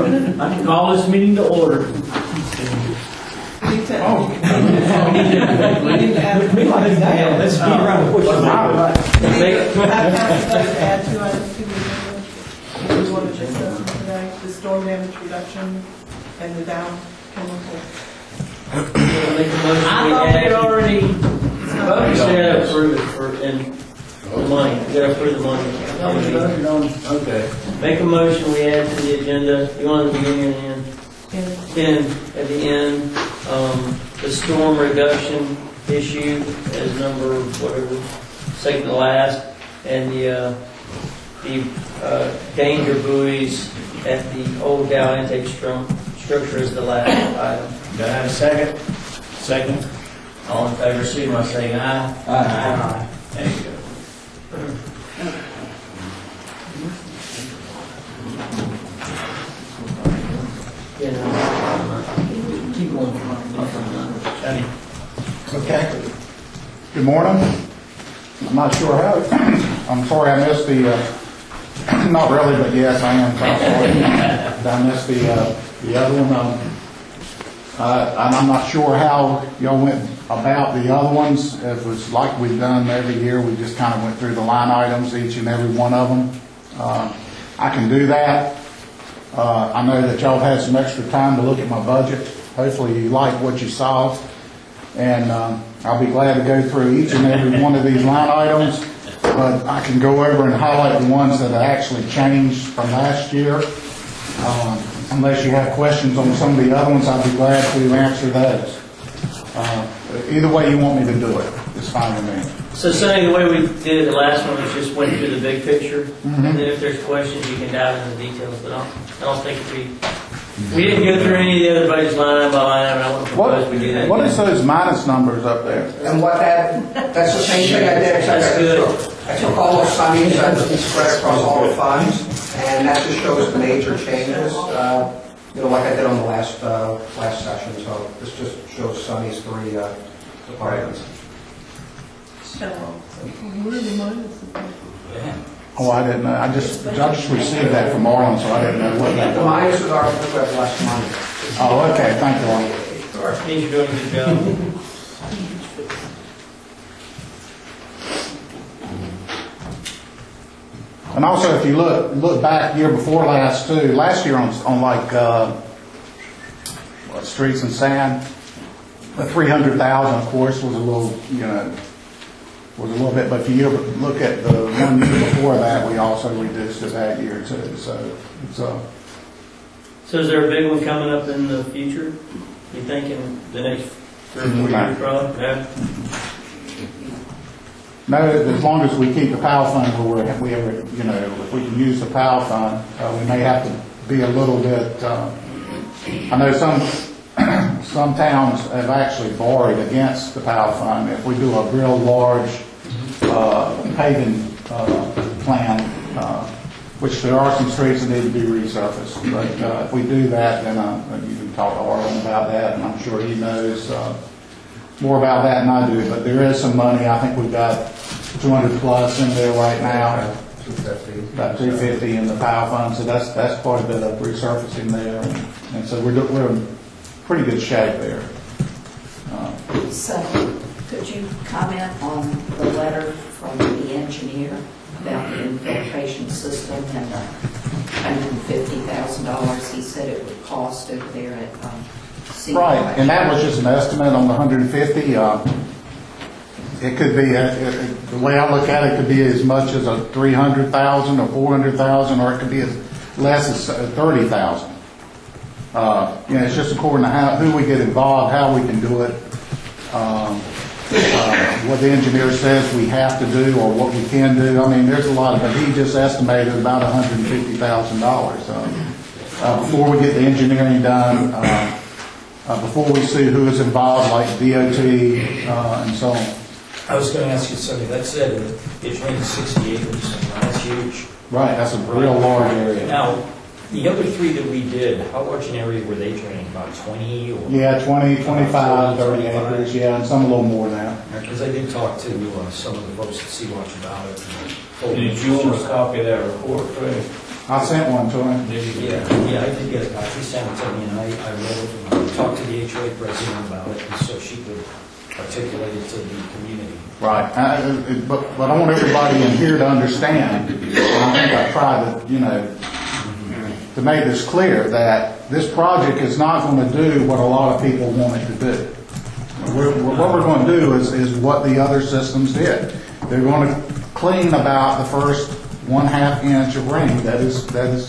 I can call this meeting to order. Let's be around the bush. Add 2 items to the agenda. We want to discuss them tonight, the storm damage reduction and the down chemical. I thought we had already voted to approve it for the money. We got to approve the money. Okay. Make a motion. We add to the agenda. You want the beginning or the end? 10 at the end. The storm reduction issue as number whatever, second to last, and the danger buoys at the old Dow intake structure is the last item. Do I have a second? Second. All in favor, signify by saying aye. Aye. There you go. Keep going. Okay. Good morning. I'm not sure how. I'm sorry I missed the. Not really, but yes, I am. Sorry. I missed the other one. And I'm not sure how y'all went about the other ones. It was like we've done every year. We just kind of went through the line items, each and every one of them. I can do that. I know that y'all had some extra time to look at my budget. Hopefully you like what you saw. And I'll be glad to go through each and every one of these line items. But I can go over and highlight the ones that have actually changed from last year. Unless you have questions on some of the other ones, I'd be glad to answer those. Either way you want me to do it, it's fine with me. So Sonny, the way we did it the last one was just went through the big picture, and then if there's questions, you can dive into the details. But I don't think we didn't go through any of the other budgets line item by line item. I wouldn't propose we do that. What is those minus numbers up there? And what that's the same thing I did. That's good. I took all those Sundays and spread across all the funds, and that just shows the major changes. Like I did on the last session. So this just shows Sunny's 3 departments. So, where are the minuses? Oh, I didn't know. I just received that from Marlon, so I didn't know what that The was. minuses are because we have less money. Oh, okay. Thank you, Marlon. Means you're doing a good job. And also, if you look back year before last too, last year on like streets and sand, the 300,000, of course, was a little, was a little bit. But if you look at the 1 year before that, we also reduced it that year too. So So is there a big one coming up in the future? You think in the next 3 or 4 years, probably? Yeah. No, as long as we keep the POW fund where we ever, if we can use the POW fund, we may have to be a little bit. I know some towns have actually borrowed against the POW fund. If we do a real large paving plan, which there are some streets that need to be resurfaced, but if we do that, then you can talk to Arlen about that, and I'm sure he knows more about that than I do. But there is some money. I think we've got 200 plus in there right now. 250. About 250 in the POW fund, so that's quite a bit of resurfacing there, and so we're in pretty good shape there. So, could you comment on the letter from the engineer about the infiltration system and the $150,000 he said it would cost over there at CY? Right, and that was just an estimate on the 150. It could be, the way I look at it, could be as much as a 300,000 or 400,000, or it could be as less as 30,000. It's just according to who we get involved, how we can do it, what the engineer says we have to do or what we can do. I mean, there's a lot of it. He just estimated about $150,000. Before we get the engineering done, before we see who is involved, like DOT and so on. I was going to ask you something. That said, it's running 60 acres. That's huge. Right, that's a real large area. Now, the other 3 that we did, how large an area were they draining? About 20? Or? Yeah, 20, 25, 30 acres, yeah, and some a little more than that. Because I did talk to some of the folks at Sea Watch about it. Did you want a copy of that report, Craig? I sent one to him. Yeah, I did get a copy. She sent it to me, and I read it, and I talked to the HOA president about it, and so she could articulate it to the community. Right, but I want everybody in here to understand, and I think I tried to, to make this clear, that this project is not going to do what a lot of people want it to do. What we're going to do is what the other systems did. They're going to clean about the first 1/2 inch of ring that is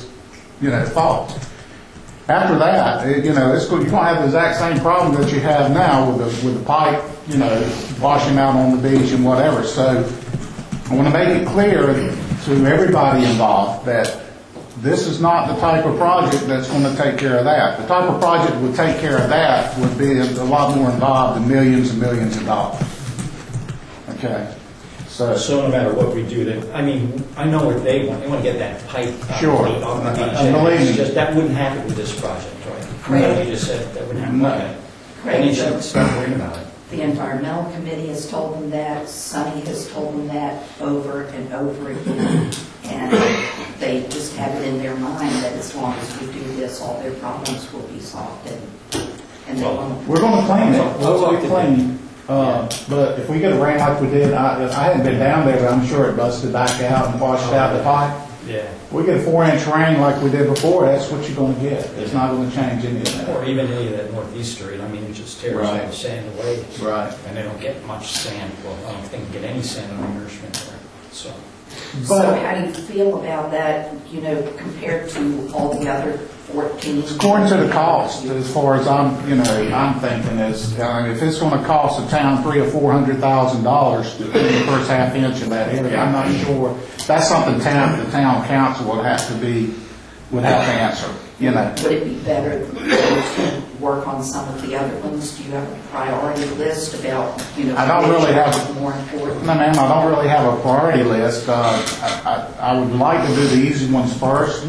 fault. After that, you're going to have the exact same problem that you have now with the pipe, washing out on the beach and whatever. So I want to make it clear to everybody involved that this is not the type of project that's going to take care of that. The type of project that would take care of that would be a lot more involved in millions and millions of dollars. Okay? So no matter what we do, then, I mean, I know what they want. They want to get that pipe Sure. off the beach. And believe me. It's just, that wouldn't happen with this project, right? You just said that wouldn't happen. No. Okay. And you should start worrying about it. The environmental committee has told them that, Sunny has told them that over and over again. And they just have it in their mind that as long as we do this, all their problems will be solved. And they won't. we're going to clean it. I'll We'll talk be to clean. But if we get a rain like we did, I hadn't been down there, but I'm sure it busted back out and washed out the pipe. Yeah. We get a 4-inch rain like we did before, that's what you're going to get. It's not going to change any of Or that. even any of that northeaster, I mean, it just tears all Right. the sand away. Right. And they don't get much sand. Well, I don't think they get any sand on nourishment there. So, So But how do you feel about that, compared to all the other 14? according to the cost, as far as I'm thinking is, if it's going to cost the town $300,000 or $400,000 to clean the first 1/2 inch of that area, I'm not sure. That's something the town council would have to answer. Would it be better to work on some of the other ones? Do you have a priority list about, I don't really have- which are more important? No, ma'am, I don't really have a priority list. I would like to do the easy ones first,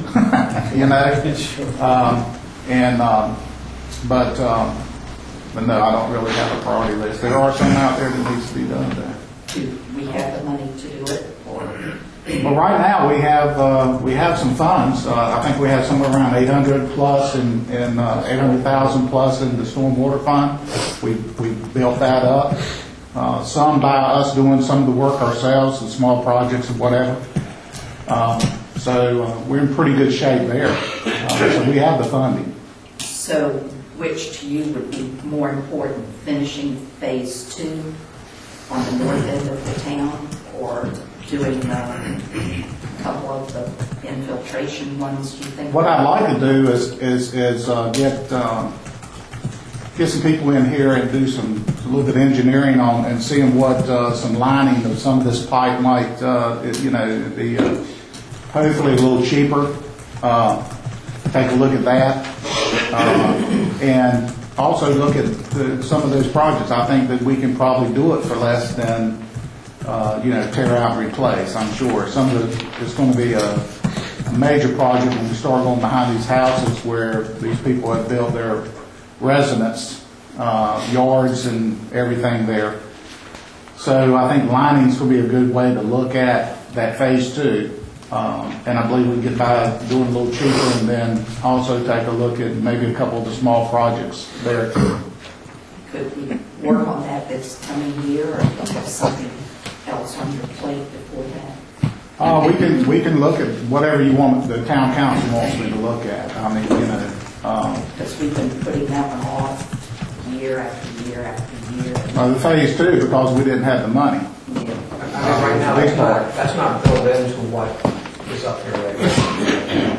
but no, I don't really have a priority list. There are some out there that needs to be done there. Do we have the money to do it, or? Well, right now we have some funds. I think we have somewhere around 800 plus and 800,000 plus in the stormwater fund. We built that up. Some by us doing some of the work ourselves, the small projects and whatever. So we're in pretty good shape there. So we have the funding. So which to you would be more important, finishing phase 2 on the north end of the town, or doing a couple of the infiltration ones, do you think? What I'd like to do is get some people in here and do a little bit of engineering on and seeing what some lining of some of this pipe might be hopefully a little cheaper. Take a look at that, and also look at some of those projects. I think that we can probably do it for less than tear out and replace. I'm sure it's going to be a major project when we start going behind these houses where these people have built their residence, yards and everything there. So I think linings will be a good way to look at that phase 2. And I believe we can get by doing a little cheaper, and then also take a look at maybe a couple of the small projects there. Could we work on that this coming year, or have something else on your plate before that? We can look at whatever you want, the town council wants me to look at. I mean, Because we've been putting that one off year after year after year. the phase 2, because we didn't have the money. I mean, right now, that's not built into what is up here right now.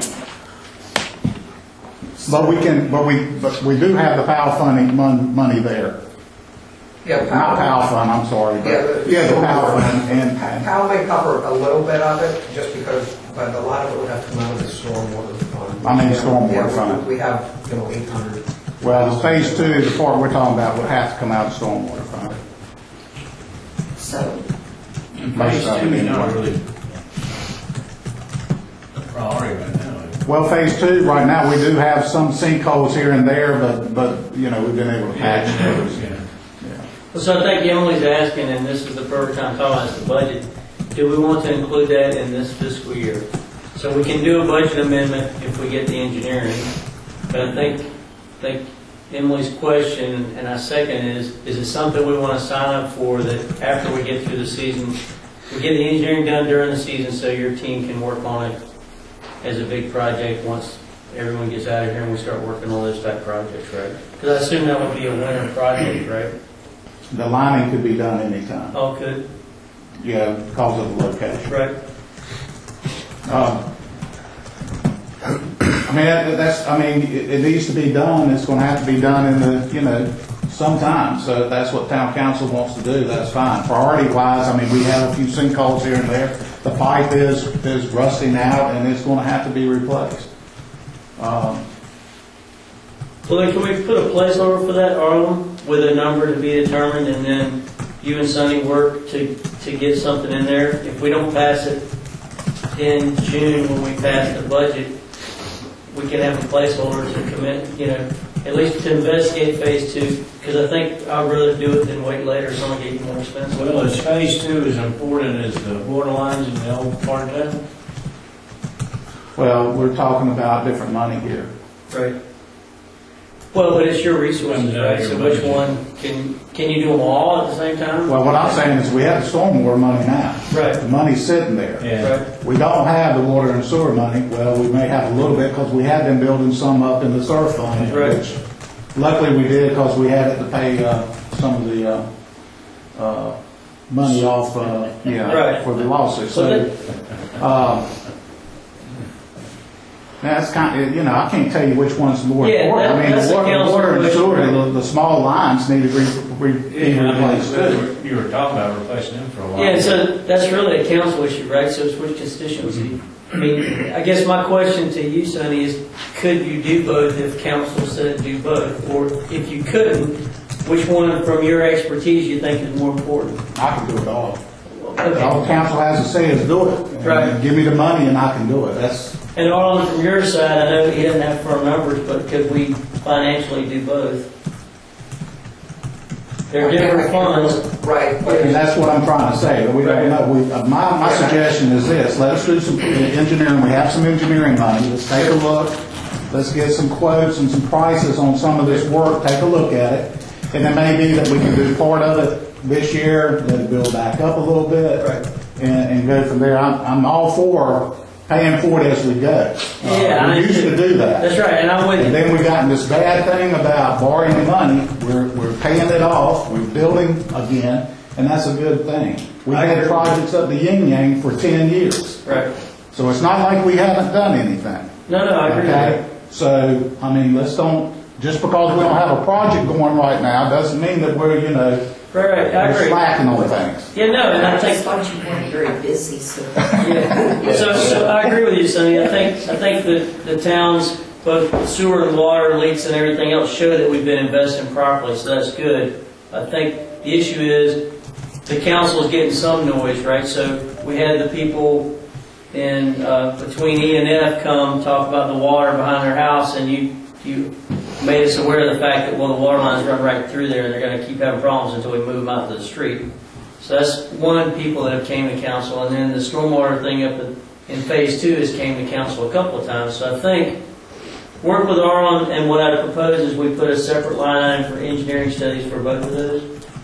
But we do have the POW funding money there. Yeah, Not POW fund, I'm sorry. But the POW fund. And POW may cover a little bit of it, just because, but a lot of it would have to come out of the stormwater fund. I mean, the stormwater Yeah, fund. We have, 800. well, the phase 2, the part we're talking about, would have to come out of the stormwater fund. So, Most of it Phase 2 is not anyway. really a priority right now. Well, phase 2, right now, we do have some sinkholes here and there, but we've been able to patch those. Yeah. So I think Emily's asking, and this is the perfect time to talk about the budget, do we want to include that in this fiscal year? So So we can do a budget amendment if we get the engineering, but I think Emily's question, and I second, is it something we want to sign up for that after we get through the season, we get the engineering done during the season so your team can work on it as a big project once everyone gets out of here and we start working on those type projects, right? Because I assume that would be a winter project, right? The lining could be done anytime. Oh, good. Yeah, because of the location. Right. It needs to be done. It's going to have to be done in the, sometime. So if that's what town council wants to do, that's fine. Priority wise, we have a few sinkholes here and there. The pipe is rusting out and it's going to have to be replaced. Well, then can we put a placeholder for that, Arlen, with a number to be determined, and then you and Sonny work to get something in there? If we don't pass it in June when we pass the budget, we can have a placeholder to commit, at least to investigate phase 2, because I think I'd rather do it than wait later. It's going to get more expensive. Well, is phase 2 as important as the water lines in the old part of town? Well, we're talking about different money here. Right. Well, but it's your resources, right? So which one, can you do them all at the same time? Well, what I'm saying is we have the stormwater money now. Right. The money's sitting there. Yeah. Right. We don't have the water and sewer money. Well, we may have a little bit because we have been building some up in the surf fund, Right. which luckily we did because we had it to pay some of the money off Right. for the lawsuit. So that's kind of, I can't tell you which one's more Yeah, important. that's The the council water and question, sewer, right? the small lines need to be replaced too. You were talking about replacing them for a while. Yeah, so that's really a council issue, right? So it's which constituency. I guess my question to you, Sonny, is could you do both if council said do both? Or if you couldn't, which one from your expertise you think is more important? I can do it all. Okay. All the council has to say is do it. Right. And give me the money and I can do it. And Arlen, from your side, I know he doesn't have firm numbers, but could we financially do both? They're different funds. Right. And that's what I'm trying to say. We don't know. My suggestion is this: let us do some engineering. We have some engineering money. Let's take a look. Let's get some quotes and some prices on some of this work. Take a look at it, and it may be that we can do part of it this year, let it build back up a little bit, Right. and go from there. I'm all for paying for it as we go. Yeah, we used to do that. That's right, and I'm with you. And then we got in this bad thing about borrowing the money. We're paying it off. We're building again, and that's a good thing. We've had projects up the yin yang for 10 years. Right. So it's not like we haven't done anything. No, I agree with Okay? that. So, let's don't, just because we don't have a project going right now, doesn't mean that we're, Right, I we're agree. slacking on things. Yeah, no, and I I think just thought you weren't very busy, so. Yeah. So I agree with you, Sonny. I think that the town's both sewer and water leaks and everything else show that we've been investing properly, so that's good. I think the issue is the council is getting some noise, right? So we had the people in between E and F come talk about the water behind their house, and you made us aware of the fact that, well, the water lines run right through there and they're going to keep having problems until we move them out to the street. So that's one people that have came to council. And then the stormwater thing up in phase 2 has came to council a couple of times. So I think work with Arlen, and what I propose is we put a separate line item for engineering studies for both of those.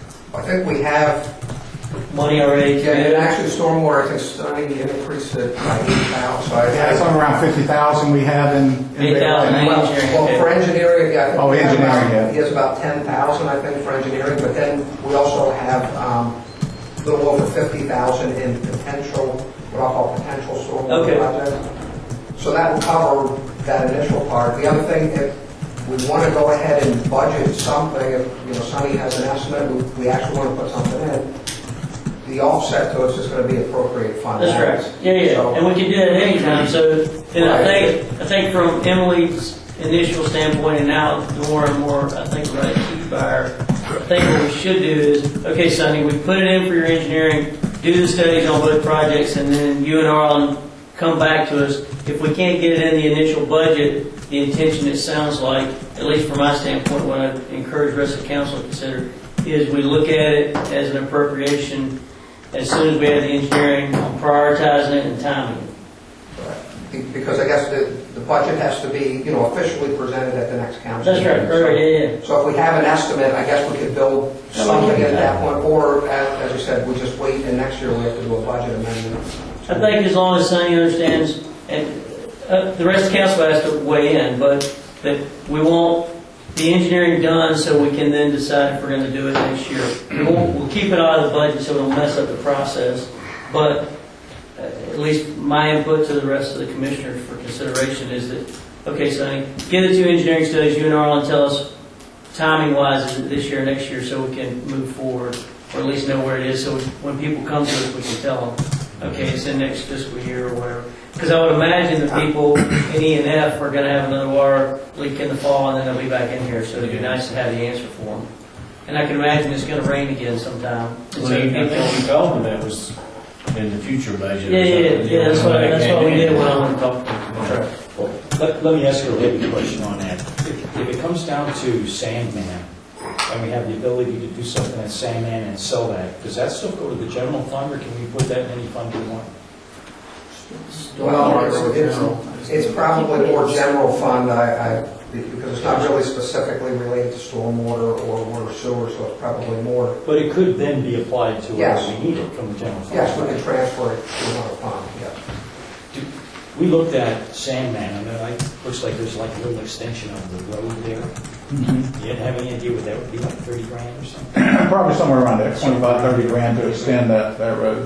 I think we have, Money already and committed. actually stormwater, I think Sonny increased it by 8,000. So Yeah, it's around 50,000 we have in 8,000 there. Well, for engineering, I think. Oh, we have engineering, about- yeah. He has about 10,000, I think, for engineering, but then we also have a little over 50,000 in potential, what I'll call potential stormwater Okay. projects. So that will cover that initial part. The other thing, if we want to go ahead and budget something, if, Sonny has an estimate, we actually want to put something in, the offset to us is going to be appropriate fund. That's right. Yeah. So- And we can do that at any time. So, and Right. I think from Emily's initial standpoint, and now more and more, I think we're going to keep I think what we should do is, okay, Sonny, we put it in for your engineering, do the studies on both projects, and then you and Arlen come back to us. If we can't get it in the initial budget, the intention, it sounds like, at least from my standpoint, what I encourage the rest of the council to consider, is we look at it as an appropriation as soon as we have the engineering on prioritizing it and timing it. because I guess the budget has to be, officially presented at the next council. That's right, meeting. right, yeah. So if we have an estimate, I guess we could build something at that point, or, as you said, we just wait, and next year we have to do a budget amendment. I think as long as Sonny understands, and the rest of the council has to weigh in, but that we want the engineering done so we can then decide if we're going to do it next year. We'll keep it out of the budget so it'll mess up the process, but at least my input to the rest of the commissioners for consideration is that, okay, Sonny, get the two engineering studies, you and Arlen tell us timing-wise, is it this year or next year, so we can move forward, or at least know where it is, so when people come to us, we can tell them, okay, it's in next fiscal year or whatever. Because I would imagine the people in E and F are going to have another water leak in the fall, and then they'll be back in here, so it'd be nice to have the answer for them. And I can imagine it's going to rain again sometime. And Well, so you people- told me that was in the future budget. Yeah, that's what we did when I went to talk to them. Well, let me ask you a related question on that. If it comes down to Sandman, and we have the ability to do something at Sandman and sell that, does that still go to the general fund, or can we put that in any fund we want? Well, it's probably more general fund, because it's not really specifically related to stormwater or water sewer, so it's probably more. But it could then be applied to where Yes. we need it from the general fund. Yes, we can transfer it to another fund, yes. We looked at Sandman, and it looks like there's like a little extension of the road there. Mhm. You have any idea what that would be, like 30 grand or something? Probably somewhere around there, 25, 30 grand to extend that road.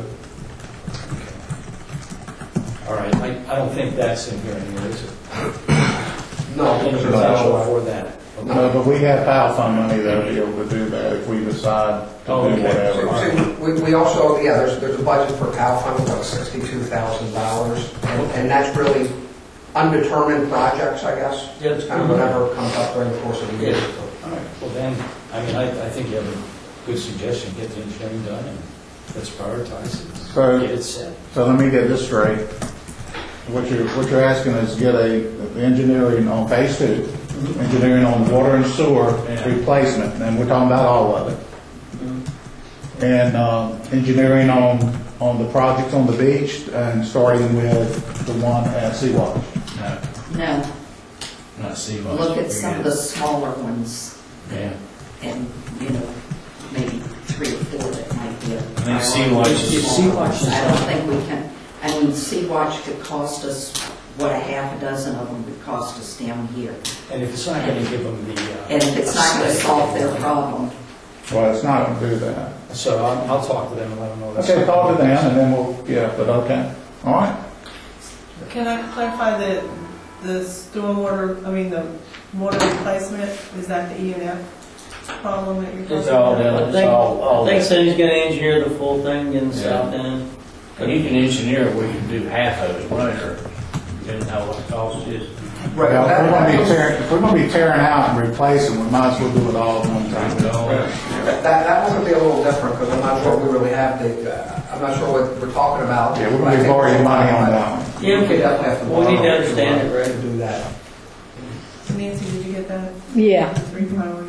All right, I don't think that's in here anymore, is it? No, Any because potential it's for that? Okay. No, but we have PAL fund money that'll be able to do that if we decide to Oh, do okay. whatever. We also, there's a budget for PAL fund of about $62,000, and that's really undetermined projects, I guess. Yep. It's kind of whatever comes up during the course of the year. All right, well then, I think you have a good suggestion, get the engineering done, and let's prioritize it. So- Get it set. So let me get this straight. What you're asking is get a engineering on phase 2, engineering on water and sewer Yeah. replacement, and we're talking about all of it. And engineering on the projects on the beach, and starting with the one at Sea-Watch. No, No, not Sea-Watch. look at some of the smaller ones Yeah. and, maybe 3 or 4 that might be a I think Sea-Watch is- Sea-Watch is- I don't think we can, Sea-Watch could cost us, what, a half a dozen of them would cost us down here. And if it's not going to give them the... And if it's not going to solve their problem, Well, it's not going to do that. So I'll talk to them and let them know that's... Okay, talk to them, and then but okay. All right. Can I clarify that the stormwater, the water replacement, is that the E and F problem that you're talking It's all about? done, it's all I think done. Sonny's going to engineer the full thing in the Yeah. south end. And you can engineer it where you can do half of it, right, or depending how what the cost is. Right, Well, that- if we're going to be tearing out and replacing, we might as well do it all at one time. That one would be a little different, because I'm not sure we really have I'm not sure what we're talking about. Yeah, we're going to be borrowing money on that one. Yeah, We could definitely have to we need to borrow understand it, right? to do that. Nancy, did you get that? Yeah, 3 priorities.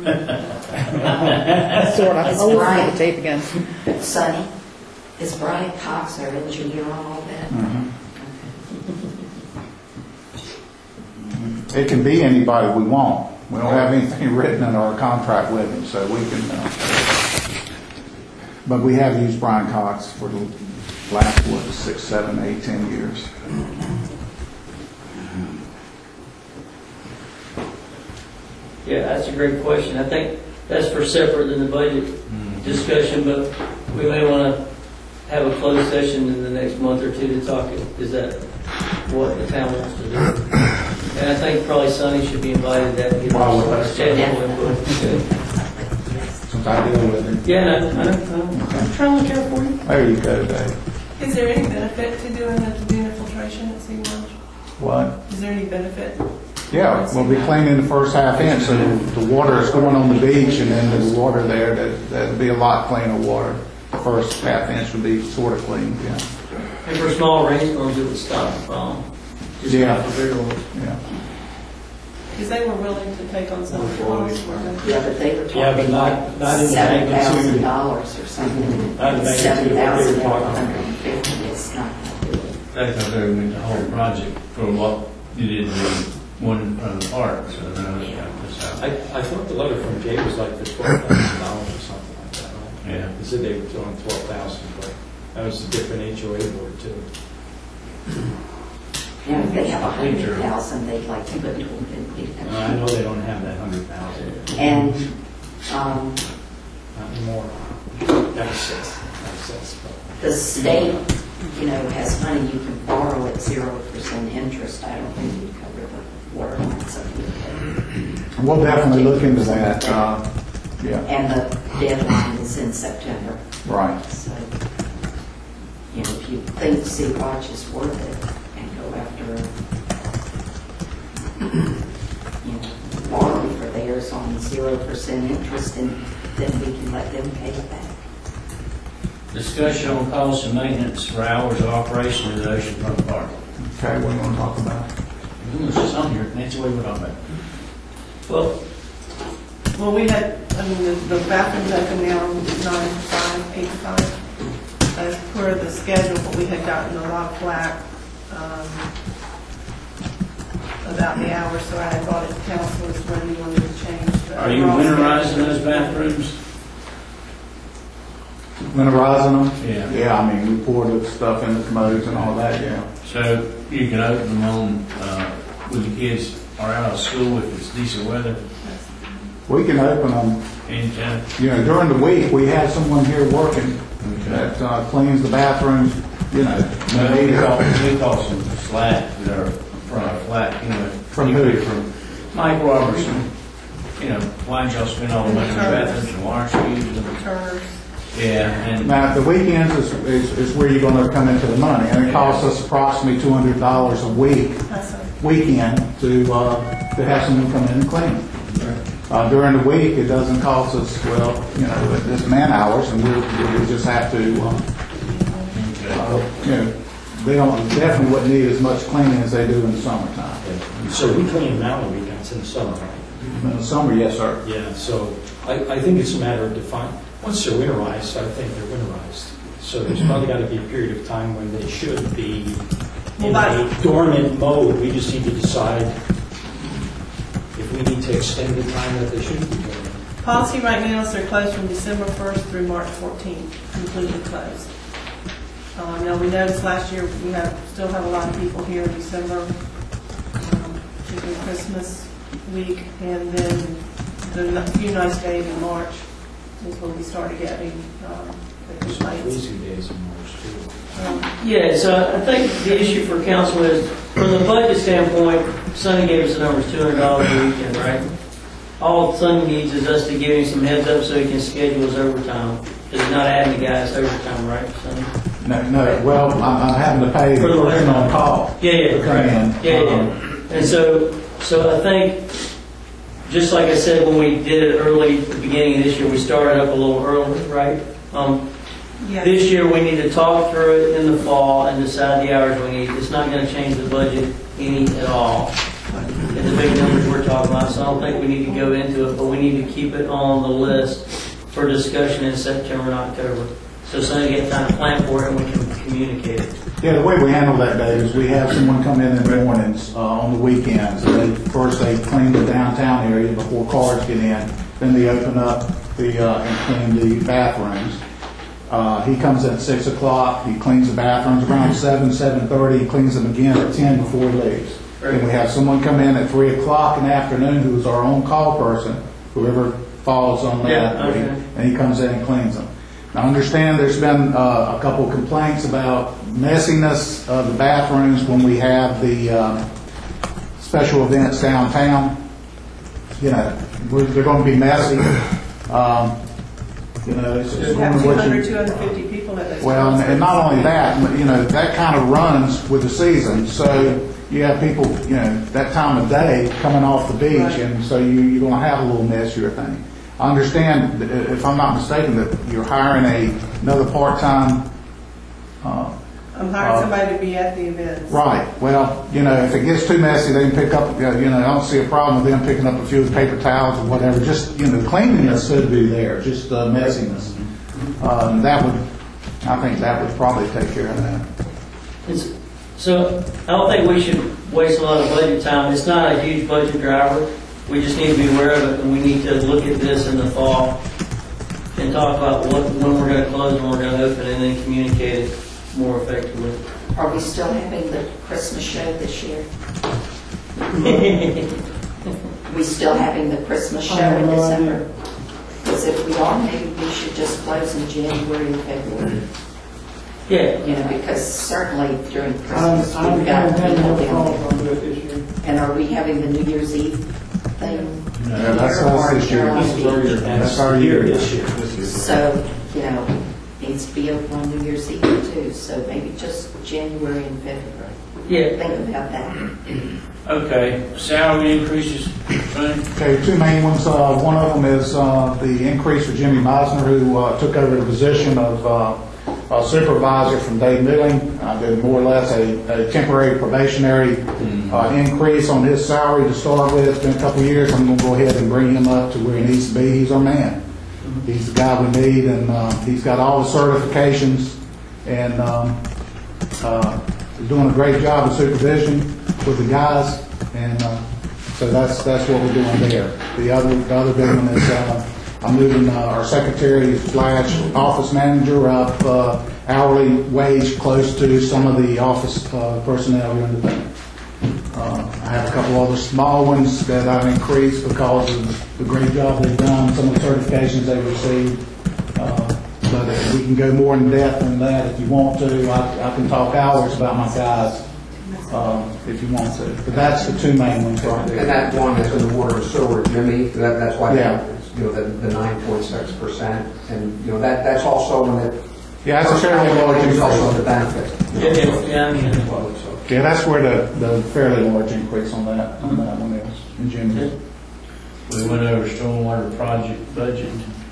sort of. It's I'll listen to right. the tape again. Sonny, is Brian Cox our engineer on all that? Mhm. It can be anybody we want. We don't have anything written in our contract with him, so we can, but we have used Brian Cox for the last, 6, 7, 8, 10 years. Yeah, that's a great question. I think that's for separate than the budget discussion, but we may want to have a closed session in the next month or two to talk. Is that what the town wants to do? And I think probably Sonny should be invited to that. Give Why would us I? technical input. Since I deal with him. Yeah, I know. I'm trying to look out for you. There you go, Dave. Is there any benefit to doing the filtration at Sea-Watch? What? Is there any benefit? Yeah, we'll be cleaning the first half inch, so the water is going on the beach, and then there's water there, that'd be a lot cleaner water. The first half inch would be sort of clean, yeah. And for small rainstorms, it would stop the problem. Just Yeah. not for bigger ones. Yeah. Because they were willing to take on some of the costs for them. Yeah, but they were Yeah, but talking not like in the magnitude. $7,000 or something. Not in the magnitude of what they were talking about. $7,150, it's not going to do it. That's how they went the whole project for what you did the one in front of the park, so now they got this out. I thought the letter from Jay was like for $12,000 or something like that, right? Yeah. They said they were doing 12,000, but that was a different HOA board too. And if they have 100,000, they'd like to go to it. I know they don't have that 100,000. And, Not anymore. 96, but. the state, has money you can borrow at 0% interest. I don't think you cover the water lines up here. We'll definitely look into that, yeah, And the deadline is in September. right. So, if you think Sea Watch is worth it and go after, borrow for theirs on 0% interest, and then we can let them pay it back. Discussion on costs and maintenance for hours of operation of the oceanfront park. Okay, what do you want to talk about? It's just on here, Nancy, what are we talking about? Well, we had, the bathrooms open now 9 to 5, 8 to 5, as per the schedule, but we had gotten a lot of flack about the hours, so I had brought it to council as when we wanted to change the. Are you winterizing those bathrooms? Winterizing them? Yeah. Yeah, I mean, we pour the stuff in the commodes and all that, yeah. So you can open them on, when the kids are out of school if it's decent weather, We can open them, anytime. during the week, we have someone here working Okay. that cleans the bathrooms, We call some slack, that are flat, From who? From Mike Robertson. Why don't y'all spend all the money on your bathrooms and water skis and, Turners. yeah, and, Now, the weekends is where you're going to come into the money, and it costs us approximately $200 a week, That's a, weekend, to have someone come in and clean. During the week, it doesn't cost us, it's man hours, and we just have to, they don't, definitely wouldn't need as much cleaning as they do in the summertime. So we clean them out on weekends in the summer, right? In the summer, yes, sir. Yeah, so I think it's a matter of defining. Once they're winterized, I think they're winterized. So there's probably got to be a period of time when they should be in a dormant mode. We just need to decide if we need to extend the time that they should be dormant. policy right now is they're closed from December 1st through March 14th, completely closed. Now, we noticed last year we still have a lot of people here in December, particularly Christmas week, and then the few nice days in March is when we started getting the There's some complaints. crazy days in March too. Yeah, so I think the issue for council is, from the budget standpoint, Sonny gave us the numbers, $200 a weekend, right? All Sonny needs is us to give him some heads up so he can schedule his overtime. Because he's not adding the guys overtime, right, Sonny? No, well, I'm having to pay the person on call. Yeah, to come in. Yeah. And so I think, just like I said, when we did it early, at the beginning of this year, we started up a little early, right? Yeah. This year, we need to talk through it in the fall and decide the hours we need. It's not going to change the budget any at all. And the big numbers we're talking about, so I don't think we need to go into it, but we need to keep it on the list for discussion in September and October. So Sonny get time to plan for it and we can communicate it. Yeah, the way we handle that, Dave, is we have someone come in the mornings, on the weekends. First they clean the downtown area before cars get in. Then they open up and clean the bathrooms. He comes in at 6 o'clock. He cleans the bathrooms around 7:30. He cleans them again at 10 before he leaves. Then we have someone come in at 3 o'clock in the afternoon who is our own call person, whoever falls on that Yeah, week, okay. and he comes in and cleans them. Now, I understand there's been a couple of complaints about messiness of the bathrooms when we have the special events downtown. They're going to be messy. It's We just have wondering what 200, you... 250 people at this. Well, and not only that, but, that kind of runs with the season. So you have people, that time of day coming off the beach, Right. and so you're going to have a little messier thing. I understand, if I'm not mistaken, that you're hiring another part-time. I'm hiring somebody to be at the events. Right. Well, if it gets too messy, they can pick up. I don't see a problem with them picking up a few paper towels or whatever. Just cleanliness should be there. Just messiness. I think that would probably take care of that. So I don't think we should waste a lot of budget time. It's not a huge budget driver. We just need to be aware of it, and we need to look at this in the fall and talk about when we're going to close, when we're going to open, and then communicate it more effectively. Are we still having the Christmas show this year? We still having the Christmas show in December? Because if we are, maybe we should just close in January and February. Yeah. You know, because certainly during Christmas, we've got people down there. And are we having the New Year's Eve thing? Yeah, that's us this year. That's our year this year. So, you know, needs to be open on New Year's Eve too, so maybe just January and February. Yeah. Think about that. Okay, salary increases, Sonny? Okay, two main ones. One of them is the increase for Jimmy Meisner, who took over the position of supervisor from Dave Milling. Did more or less a temporary probationary increase on his salary to start with. It's been a couple of years. I'm going to go ahead and bring him up to where he needs to be. He's our man. He's the guy we need, and he's got all the certifications, and he's doing a great job of supervision with the guys, and so that's what we're doing there. The other big one is I'm moving our secretary / office manager up hourly wage close to some of the office personnel here in the town. I have a couple other small ones that I've increased because of the great job they've done, some of the certifications they've received. But we can go more in depth than that if you want to. I can talk hours about my guys if you want to. But that's the two main ones right there. And that one that's in the water and sewer, Jimmy, that's why, Yeah. you know, the 9.6%. And, you know, that's also when it. Yeah, that's a fairly large It's also the increase. benefit. Yeah, I mean, Yeah, that's where the fairly large increase on that one is in Jimmy. We went over stormwater project budget,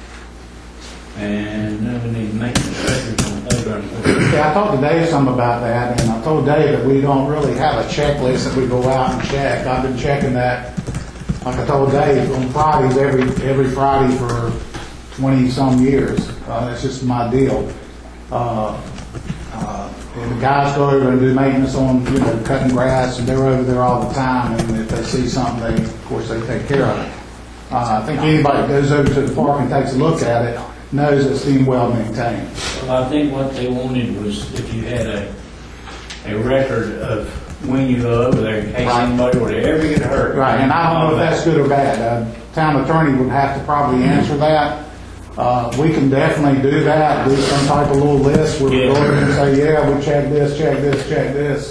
and now we need maintenance records on playground. Yeah, I talked to Dave some about that, and I told Dave that we don't really have a checklist that we go out and check. I've been checking that, like I told Dave, on Fridays, every Friday for 20-some years. That's just my deal. And the guys go over and do maintenance on, cutting grass, and they're over there all the time, and if they see something, of course, they take care of it. I think anybody that goes over to the park and takes a look at it knows it's being well maintained. Well, I think what they wanted was if you had a record of when you go over there in case anybody were to ever get hurt. Right, and I don't know if that's good or bad. Town attorney would have to probably answer that. We can definitely do that, do some type of little list where we go over and say, yeah, we check this, check this, check this.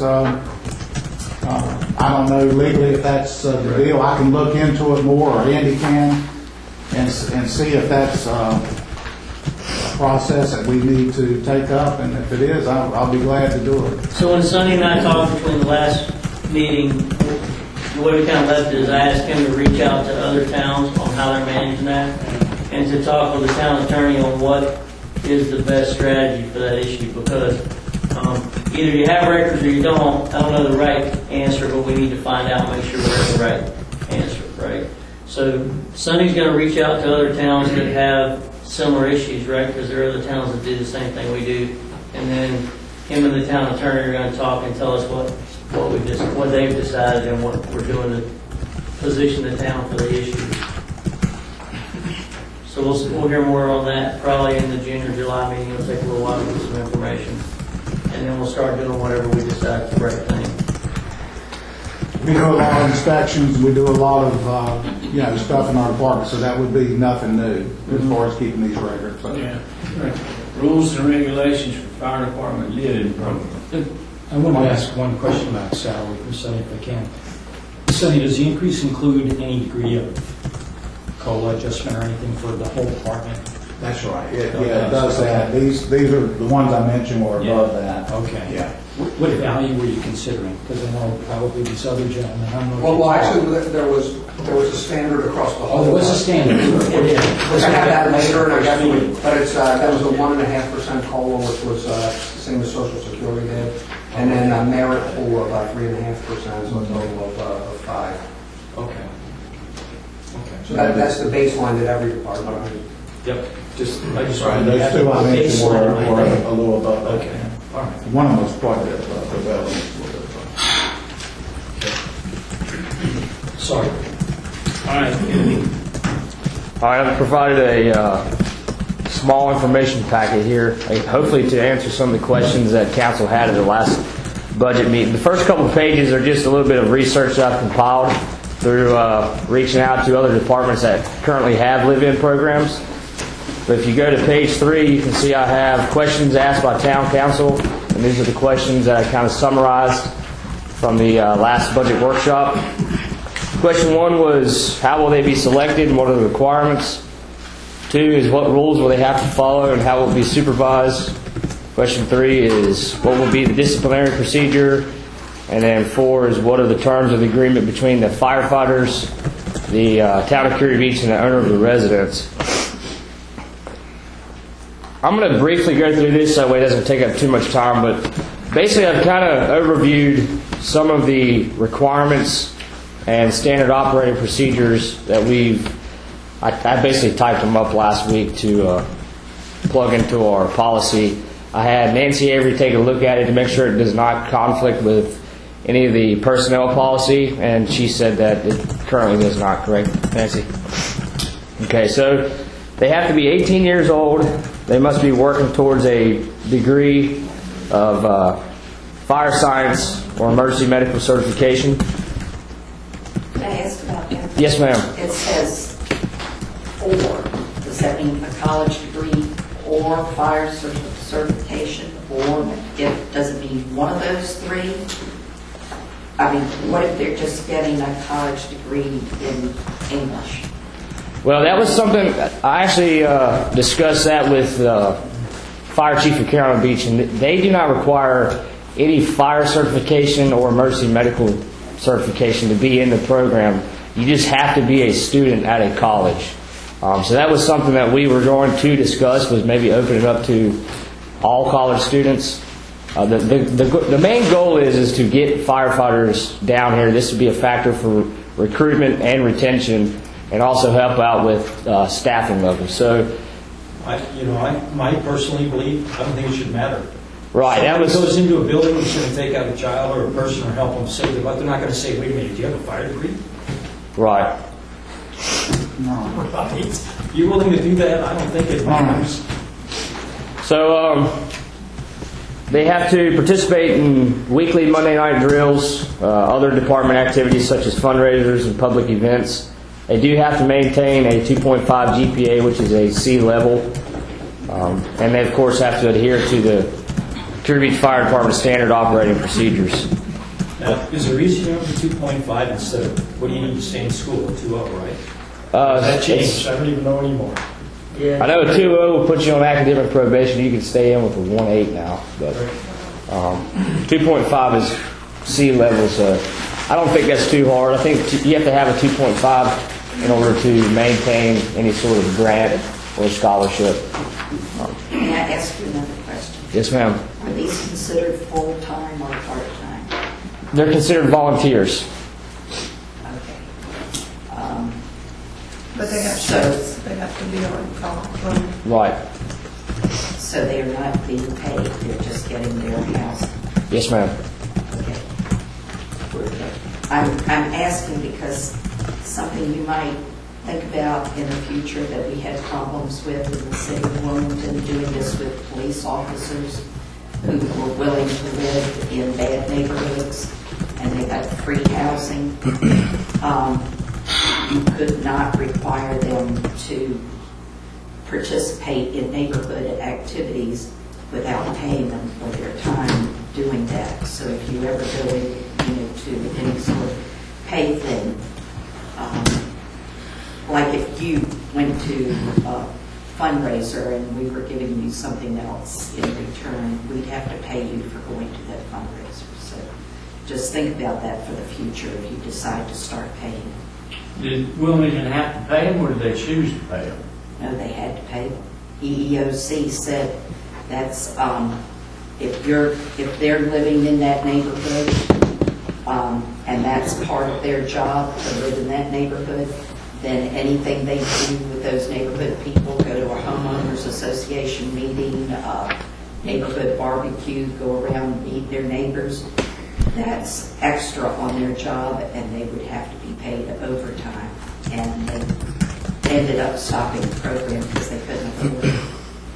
I don't know legally if that's the deal. I can look into it more, or Andy can, and see if that's a process that we need to take up, and if it is, I'll be glad to do it. so when Sonny and I talked between the last meeting, the way we kind of left it is I asked him to reach out to other towns on how they're managing that, and to talk with the town attorney on what is the best strategy for that issue, because either you have records or you don't. I don't know the right answer, but we need to find out and make sure we have the right answer, right? So Sonny's going to reach out to other towns that have similar issues, right? Because there are other towns that do the same thing we do. And then him and the town attorney are going to talk and tell us what they've decided and what we're doing to position the town for the issue. So we'll hear more on that probably in the June or July meeting. It'll take a little while to get some information. And then we'll start doing whatever we decide to break thing. We do a lot of inspections, we do a lot of, stuff in our department, so that would be nothing new as far as keeping these records. So. Yeah. Rules and regulations for fire department living program. I want to ask one question about salary, Sonny, if I can. Sonny, does the increase include any degree of COLA adjustment or anything for the whole department? That's right. It does that. These are the ones I mentioned were above that. Okay. Yeah. What value were you considering? Because I know probably these other gentlemen, I don't know. Well, actually, there was a standard across the whole. Oh, there was a standard. I have that later, and I got but it's that was a 1.5% COLA, which was the same as Social Security did, and then a merit pool of 3.5%, so a total of 5. Okay. So that's the baseline that every department. Yep. I just Right. wanted to Those have two I mentioned were baseline. a little above that. Okay. All right. One of them was quite a bit above the well. Sorry. All right, Andy. I've provided a small information packet here, hopefully to answer some of the questions that council had at the last budget meeting. The first couple of pages are just a little bit of research that I've compiled through reaching out to other departments that currently have live-in programs. But if you go to page 3, you can see I have questions asked by town council, and these are the questions that I kind of summarized from the last budget workshop. Question 1 was, how will they be selected and what are the requirements? 2 is, what rules will they have to follow and how will it be supervised? Question 3 is, what will be the disciplinary procedure? And then 4 is, what are the terms of the agreement between the firefighters, the town of Curry Beach, and the owner of the residence? I'm going to briefly go through this so that way it doesn't take up too much time, but basically I've kind of overviewed some of the requirements and standard operating procedures that I basically typed them up last week to plug into our policy. I had Nancy Avery take a look at it to make sure it does not conflict with any of the personnel policy, and she said that it currently does not, correct, Nancy? Okay, so they have to be 18 years old. They must be working towards a degree of fire science or emergency medical certification. Can I ask about that? Yes, ma'am. It says 4. Does that mean a college degree or fire certification? Or does it mean one of those 3? I mean, what if they're just getting a college degree in English? Well, that was something, I actually discussed that with Fire Chief of Carolina Beach, and they do not require any fire certification or emergency medical certification to be in the program. You just have to be a student at a college. So that was something that we were going to discuss, was maybe open it up to all college students. The main goal is to get firefighters down here. This would be a factor for recruitment and retention, and also help out with staffing levels. So, I personally believe, I don't think it should matter. right, that was Somebody goes into a building and shouldn't take out a child or a person or help them save them, but they're not going to say, wait a minute, do you have a fire degree? right. No. Right. You willing to do that? I don't think it matters. So they have to participate in weekly Monday night drills, other department activities such as fundraisers and public events. They do have to maintain a 2.5 GPA, which is a C level, and they of course have to adhere to the Curry Beach Fire Department standard operating procedures. Now, is there reason you have the 2.5 instead of, what do you need to stay in school, a 2.0, right? That changed, I don't even know anymore. I know a 2.0 will put you on academic probation. You can stay in with a 1.8 now, but 2.5 is C level, so I don't think that's too hard. I think you have to have a 2.5 in order to maintain any sort of grant or scholarship. May I ask you another question? Yes, ma'am. Are these considered full-time or part-time? They're considered volunteers. Okay. But they have So- shifts, they have to be on call. Right. So they are not being paid, they're just getting their house. Yes, ma'am. Okay. I'm asking because something you might think about in the future that we had problems with in the city of Wilmington, doing this with police officers who were willing to live in bad neighborhoods and they got free housing. You could not require them to participate in neighborhood activities without paying them for their time doing that. So if you ever go in, to any sort of pay thing, like if you went to a fundraiser and we were giving you something else in return, we'd have to pay you for going to that fundraiser. So just think about that for the future if you decide to start paying. Did Wilmington have to pay them, or did they choose to pay them? No, they had to pay them. EEOC said that's if they're living in that neighborhood and that's part of their job to live in that neighborhood, then anything they do with those neighborhood people, go to a homeowners association meeting, neighborhood barbecue, go around and meet their neighbors, that's extra on their job, and they would have to be paid overtime. And they ended up stopping the program because they couldn't afford it.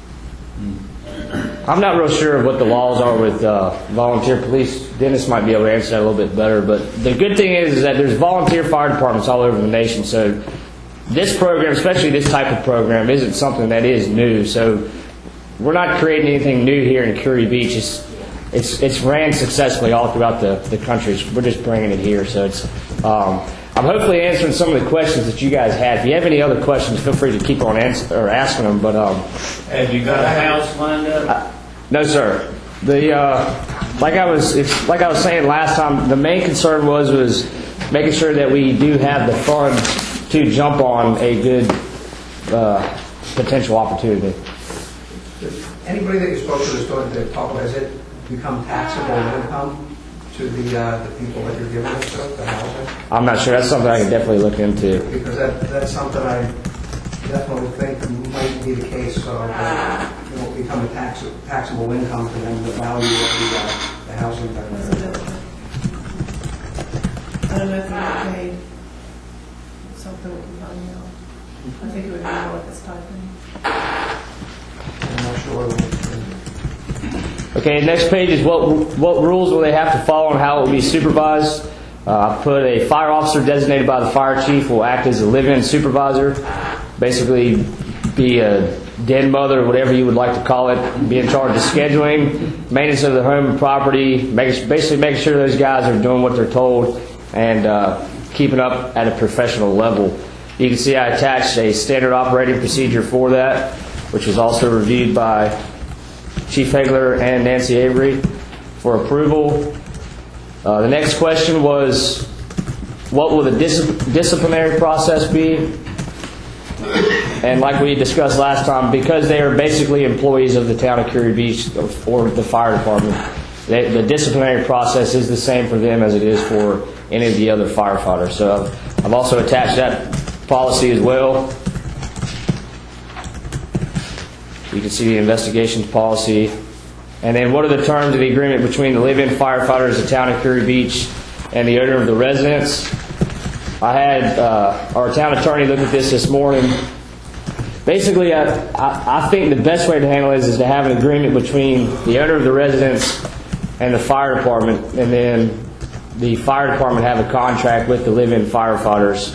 I'm not real sure of what the laws are with volunteer police. Dennis might be able to answer that a little bit better. But the good thing is that there's volunteer fire departments all over the nation. So this program, especially this type of program, isn't something that is new. So we're not creating anything new here in Curry Beach. It's ran successfully all throughout the country. We're just bringing it here. So it's I'm hopefully answering some of the questions that you guys had. If you have any other questions, feel free to keep on asking them. But Have you got a house lined up? no, sir. The like I was saying last time, the main concern was making sure that we do have the funds to jump on a good potential opportunity. Anybody that you spoke to that's going to talk about, has it become taxable income to the people that you're giving it to, the housing? I'm not sure. That's something I can definitely look into. Because that's something I definitely think might be the case. So it will become a taxable income for them, the value of the housing benefit. I don't know if you get paid something we can find out. I think it would be more like a stipend. I'm not sure. Okay, next page is what rules will they have to follow and how it will be supervised. I put a fire officer designated by the fire chief will act as a live-in supervisor, basically be a den mother, whatever you would like to call it, be in charge of scheduling, maintenance of the home and property, basically making sure those guys are doing what they're told and keeping up at a professional level. You can see I attached a standard operating procedure for that, which was also reviewed by Chief Hegler and Nancy Avery for approval. The next question was, what will the disciplinary process be? And like we discussed last time, because they are basically employees of the town of Curry Beach or the fire department, the disciplinary process is the same for them as it is for any of the other firefighters. So I've also attached that policy as well. You can see the investigations policy. And then what are the terms of the agreement between the live-in firefighters of the town of Curry Beach and the owner of the residence? I had our town attorney look at this morning. Basically, I think the best way to handle it is to have an agreement between the owner of the residence and the fire department, and then the fire department have a contract with the live-in firefighters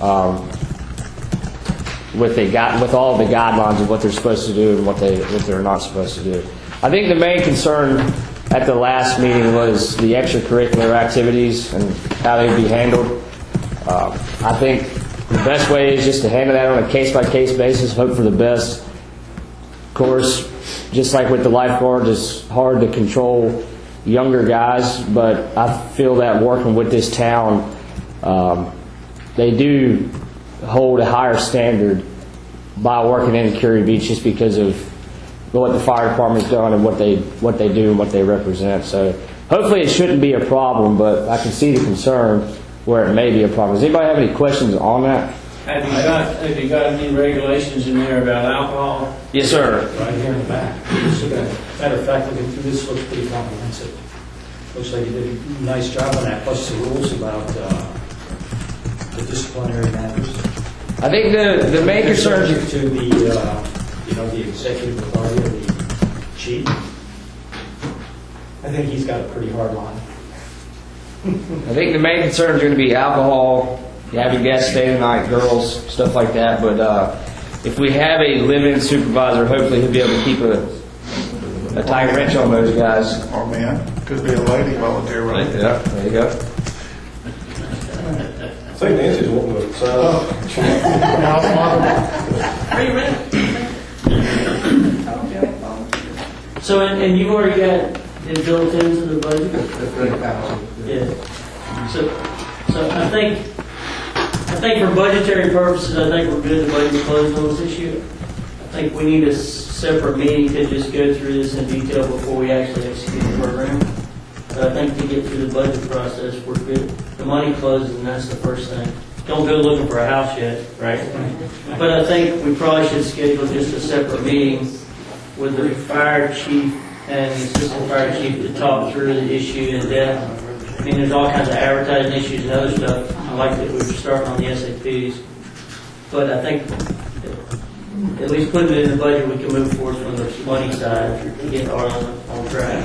with all the guidelines of what they're supposed to do and what they're not supposed to do. I think the main concern at the last meeting was the extracurricular activities and how they'd be handled. I think the best way is just to handle that on a case-by-case basis, hope for the best. Of course, just like with the lifeguards, it's hard to control younger guys, but I feel that working with this town, they do hold a higher standard by working in Curry Beach just because of what the fire department's done and what they do and what they represent. So hopefully it shouldn't be a problem, but I can see the concern where it may be a problem. Does anybody have any questions on that? Have you got any regulations in there about alcohol? Yes, sir. Right here in the back. Matter of fact, looking through this looks pretty comprehensive. Looks like you did a nice job on that, plus the rules about the disciplinary matters. I think the main concern Subject to the executive authority of the chief. I think he's got a pretty hard line. I think the main concern is going to be alcohol, having guests stay the night, girls, stuff like that. But if we have a live-in supervisor, hopefully he'll be able to keep a tight wrench on those guys. Or man, could be a lady volunteer, right? Yeah, there you go. I think Nancy's wanting to sign up. Are you ready? So, and you've already got it built into the budget? The 30,000. Yeah. So I think for budgetary purposes, I think we're good to budget closed on this issue. I think we need a separate meeting to just go through this in detail before we actually execute the program. But I think to get through the budget process, we're good. The money closes, and that's the first thing. Don't go looking for a house yet, right? But I think we probably should schedule just a separate meeting with the fire chief and the assistant fire chief to talk through the issue in depth. mean, there's all kinds of advertising issues and other stuff. I like that we're starting on the SAPs. But I think at least putting it in the budget, we can move forward from the money side to get on track.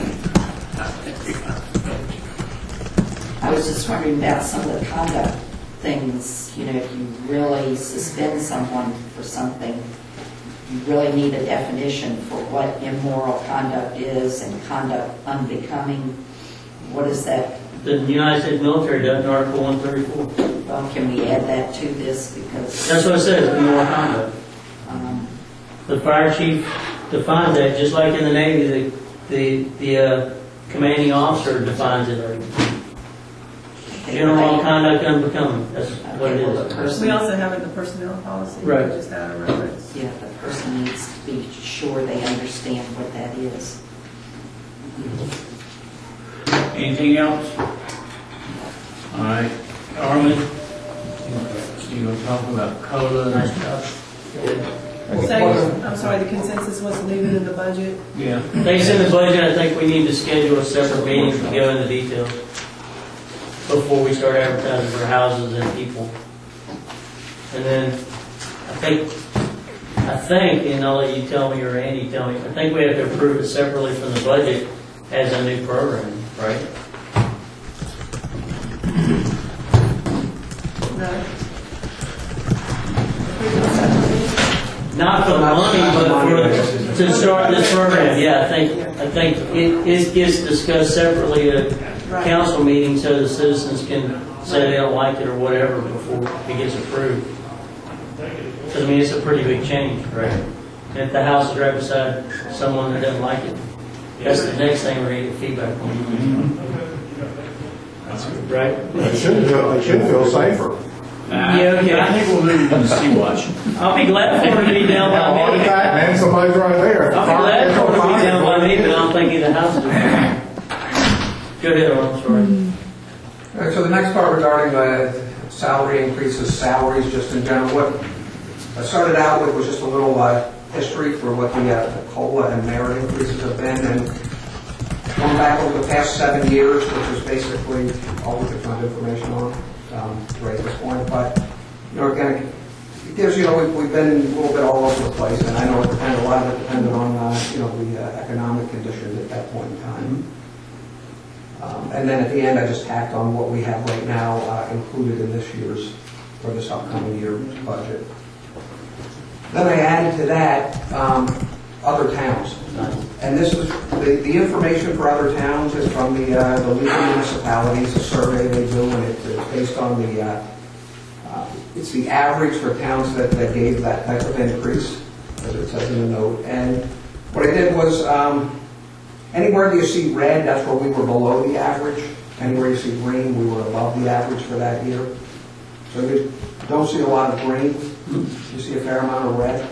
I was just wondering about some of the conduct things, you know, if you really suspend someone for something, you really need a definition for what immoral conduct is and conduct unbecoming. What is that? The United States military does in Article 134. Well, can we add that to this? Because That's what it says, immoral conduct. The fire chief defines that, just like in the Navy, the commanding officer defines it. General conduct unbecoming, that's what it is. We also have it in the personnel policy. Right. Just out of reference. yeah, the person needs to be sure they understand what that is. Anything else? All right, Arlen, you want to talk about COLA? Nice job. So, I'm sorry, the consensus was to leave it in the budget. Yeah. Things in the budget, I think we need to schedule a separate meeting to go into detail before we start advertising for houses and people. And then, I think, and I'll let you tell me or Andy tell me, I think we have to approve it separately from the budget as a new program, right? No. Not for the money, but to start this program, yeah, I think it gets discussed separately at a council meeting so the citizens can say they don't like it or whatever before it gets approved. Because, I mean, it's a pretty big change, right? And if the house is right beside someone that doesn't like it, that's the next thing we're going to get feedback on. Right? They should feel safer. Yeah, okay. I think we'll move to Sea Watch. I'll be glad for it to be down Have a heart by me. attack, man, somebody's right there. I'll be glad for it to be down by me, but I'm thinking the house is. Go ahead, I'm sorry. All right, so the next part regarding salary increases, salaries just in general. What I started out with was just a little history for what the COLA and merit increases have been. And going back over the past 7 years, which is basically all we could find information on right at this point. But, you know, again, it gives, you know, we've been a little bit all over the place. And I know it depended, a lot of it depended on, you know, the economic conditions at that point in time. And then at the end, I just tacked on what we have right now included in this year's, or this upcoming year's budget. Then I added to that other towns. And this is, the information for other towns is from the League of Municipalities, a survey they do, and it's based on it's the average for towns that gave that type of increase, as it says in the note. And what I did was, anywhere you see red, that's where we were below the average. Anywhere you see green, we were above the average for that year. So you don't see a lot of green. You see a fair amount of red.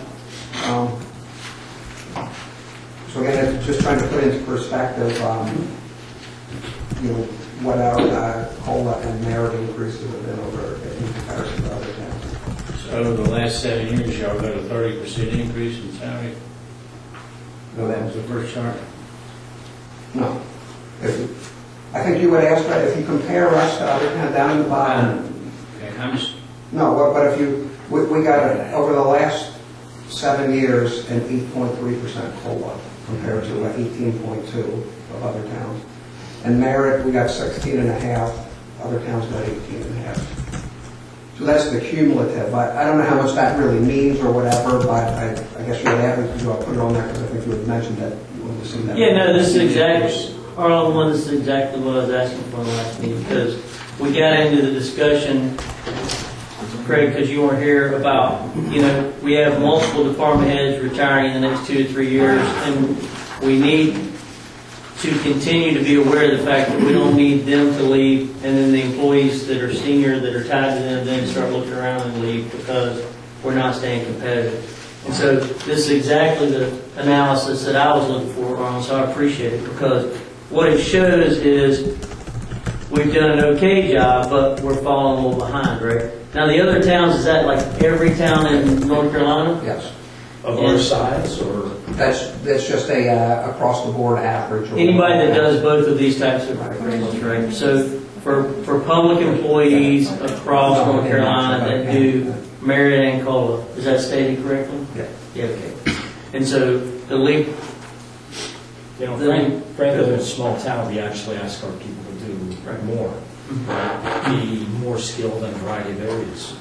So again, it's just trying to put into perspective, you know, what our COLA and merit increases have been over in comparison to other towns. So over the last 7 years, y'all got a 30% increase in salary? No, That was the first chart. No. I think you would ask that if you compare us to other towns down in the bottom. Okay, I'm just, No, but if you, we got over the last 7 years an 8.3% COLA compared to 18.2 of other towns. And merit, we got 16.5. Other towns got 18.5. So that's the cumulative. I don't know how much that really means or whatever, but I guess you would have it, I'll put it on there because I think you had mentioned that you wanted to see that. Yeah, no, this is exactly, Arlen, this is exactly what I was asking for in the last meeting, because we got into the discussion, Craig, because you weren't here, about, you know, we have multiple department heads retiring in the next 2 to 3 years, and we need to continue to be aware of the fact that we don't need them to leave, and then the employees that are senior, that are tied to them, then start looking around and leave because we're not staying competitive. And so this is exactly the analysis that I was looking for, Ron, so I appreciate it, because what it shows is we've done an okay job, but we're falling a little behind, right? Now, the other towns, is that like every town in North Carolina? Yes. Of our size, or? That's just a across the board average. Anybody that does both of these types of appraisals, right? So for public employees across North Carolina that do merit and COLA. Is that stated correctly? Yeah. Yeah, okay. And so the leap, You know, frankly, in a small town, we actually ask our people to do more, be more skilled in a variety of areas.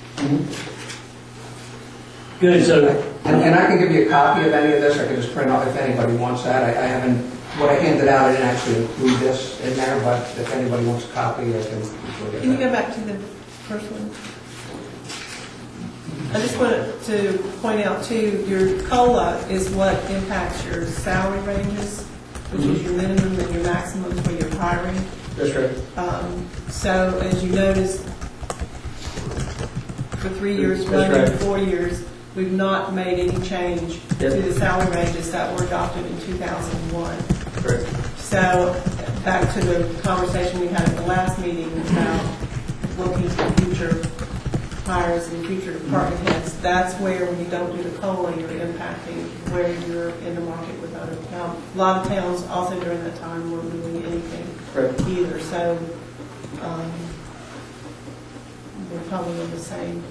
good, so, And I can give you a copy of any of this, I can just print out if anybody wants that. I haven't, what I handed out, I didn't actually include this in there, but if anybody wants a copy, I can look at Can you that. go back to the first one? I just wanted to point out too, your COLA is what impacts your salary ranges, which is your minimum and your maximums for your hiring. that's right. So as you notice, for 3 years, That's running, right. 4 years, we've not made any change to Yep. the salary ranges that were adopted in 2001. Correct. So back to the conversation we had at the last meeting about looking for future hires and future department heads, that's where when you don't do the COLA, you're impacting where you're in the market with other towns. A lot of towns also during that time weren't doing anything Correct. either, so we're probably in the same.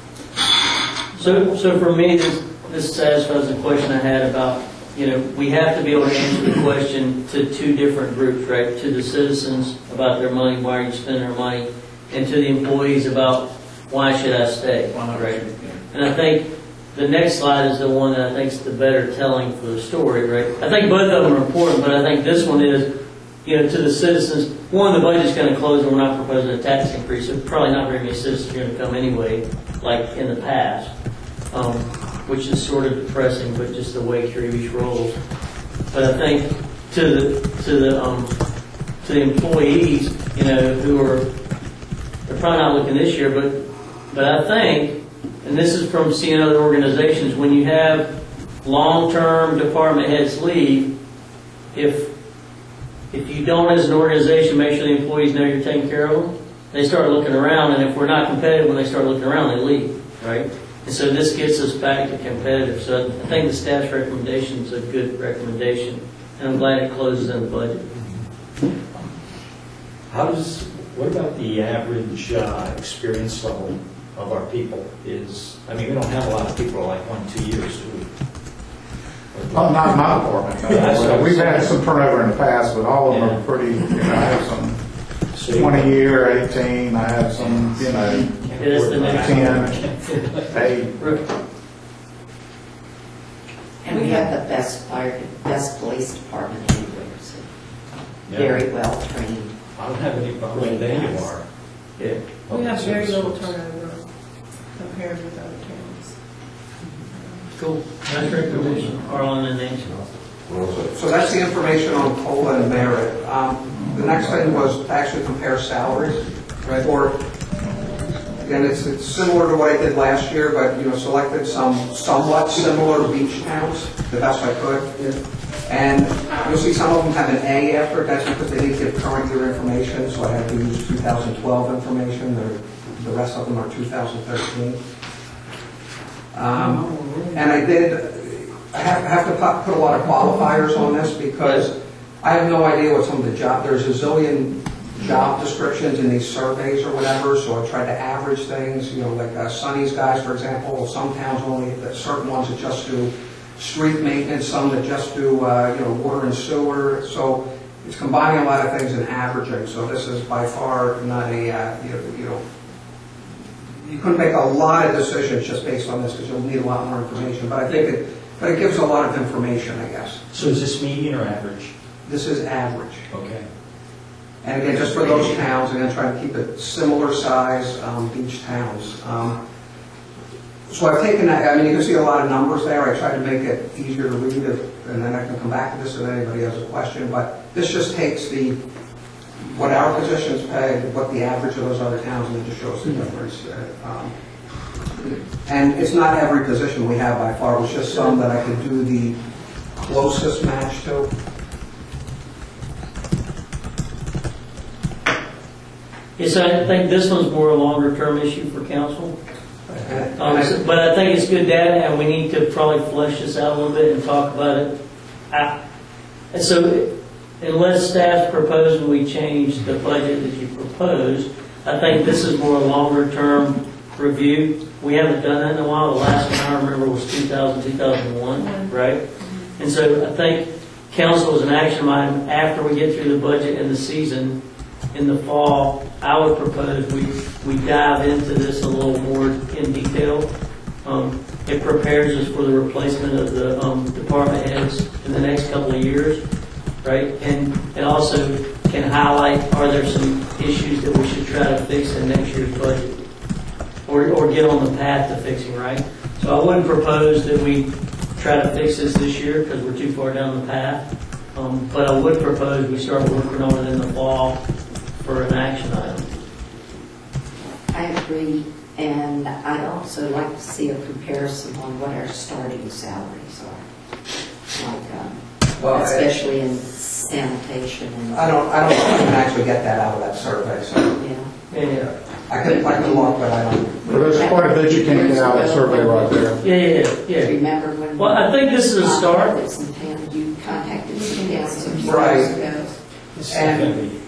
So for me, this satisfies the question I had about, we have to be able to answer the question to two different groups, right? To the citizens about their money, why are you spending their money, and to the employees about why should I stay, right? And I think the next slide is the one that I think is the better telling for the story, right? I think both of them are important, but I think this one is, to the citizens, one, the budget's going to close and we're not proposing a tax increase, so probably not very many citizens are going to come anyway, like in the past, which is sort of depressing, but just the way Kirby rolls. But I think to the employees, who are, they're probably not looking this year, but I think, and this is from seeing other organizations, when you have long-term department heads leave, if you don't, as an organization, make sure the employees know you're taking care of them, they start looking around, and if we're not competitive when they start looking around, they leave, right? And so this gets us back to competitive. So I think the staff's recommendation is a good recommendation, and I'm glad it closes in the budget. What about the average experience level of our people? We don't have a lot of people like 1-2 years, do we? Not in my department. We've had some turnover in the past, but all of them are pretty, I have some 20 year, 18, I have some, That's the next 10, 8. And we have the best police department anywhere, so very well trained. I don't have any problem with any of our. Yeah. We have very little turnover compared with other towns. Cool. Nice recommendation. Arlen and Nancy. So that's the information on COLA and merit. The next thing was to actually compare salaries. Right. And it's similar to what I did last year, but selected some somewhat similar beach towns, the best I could. And you'll see some of them have an A after it. That's because they didn't give current year information, so I had to use 2012 information. The rest of them are 2013. And I have to put a lot of qualifiers on this because I have no idea what some of the there's a zillion job descriptions in these surveys or whatever, so I tried to average things, like Sunny's guys, for example. Some towns only, certain ones that just do street maintenance, some that just do, water and sewer. So it's combining a lot of things and averaging. So this is by far not you couldn't make a lot of decisions just based on this because you'll need a lot more information. But I think it gives a lot of information, I guess. So is this median or average? This is average. Okay. And again, just for those towns, again, trying to keep it similar size beach towns. So I've taken that, you can see a lot of numbers there. I tried to make it easier to read, and then I can come back to this if anybody has a question. But this just takes what our positions pay, what the average of those other towns, and it just shows the difference. And it's not every position we have by far. It was just some that I could do the closest match to. Yes, I think this one's more a longer-term issue for council. But I think it's good data, and we need to probably flesh this out a little bit and talk about it. And so unless staff's proposing we change the budget that you proposed, I think this is more a longer-term review. We haven't done that in a while. The last one I remember was 2000, 2001, right? And so I think council is an action item after we get through the budget and the season in the fall. I would propose we dive into this a little more in detail. It prepares us for the replacement of the department heads in the next couple of years, right? And it also can highlight, are there some issues that we should try to fix in next year's budget? Or get on the path to fixing, right? So I wouldn't propose that we try to fix this year because we're too far down the path. But I would propose we start working on it in the fall for an action item. I agree, and I'd also like to see a comparison on what our starting salaries are, like, especially in sanitation and. I don't think you can actually get that out of that survey, so. Yeah. I could look, but I don't. Well, there's quite a bit you can get out of the survey right there. Yeah. Remember when? Well, I think this is a start. You contacted some towns some Right. years ago. And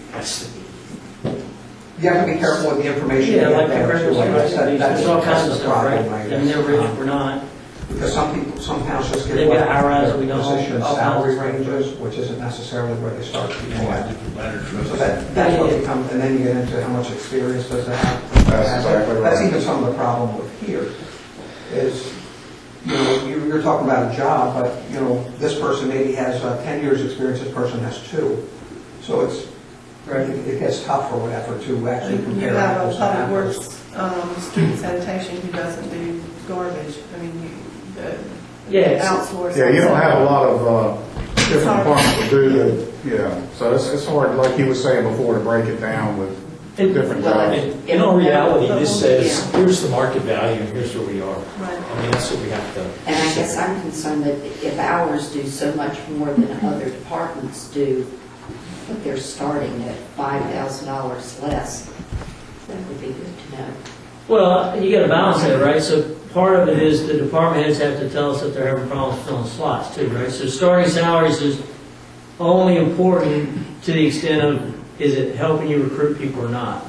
you have to be careful with the information you Yeah, get like there, the too. Like I said, there's all kinds of the stuff, problem, right? I And they're rich, guess. we're not. Because some towns just get They've got high rise, we don't. position all salary kinds of stuff. ranges, which isn't necessarily where they start people at. So So that's what becomes, and then you get into how much experience does that have. That's exactly right. That's even some of the problem with here, is, you're talking about a job, but, this person maybe has 10 years experience, this person has 2. So it gets tough or whatever to actually You compare have a apples to public apples. works, street sanitation who doesn't do garbage. I mean, Yeah. outsource. Yeah, you don't have a lot of different departments to do that. Yeah, so it's hard, like you were saying before, to break it down with different jobs. In all reality, this says, here's the market value and here's where we are. Right. I mean, that's what we have to. And I guess I'm concerned that if ours do so much more than other departments do, but they're starting at $5,000 less, that would be good to know. Well, you got to balance that, right? So part of it is the department heads have to tell us that they're having problems filling slots too, right? So starting salaries is only important to the extent of, is it helping you recruit people or not?